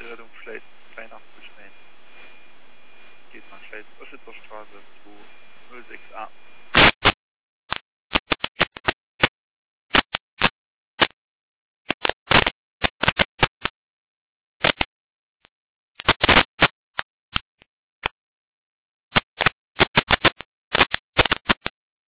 Rettungsgasse Schleiz Klein 80 rein. Geht man Schleiz Oschwitzer Straße 206a.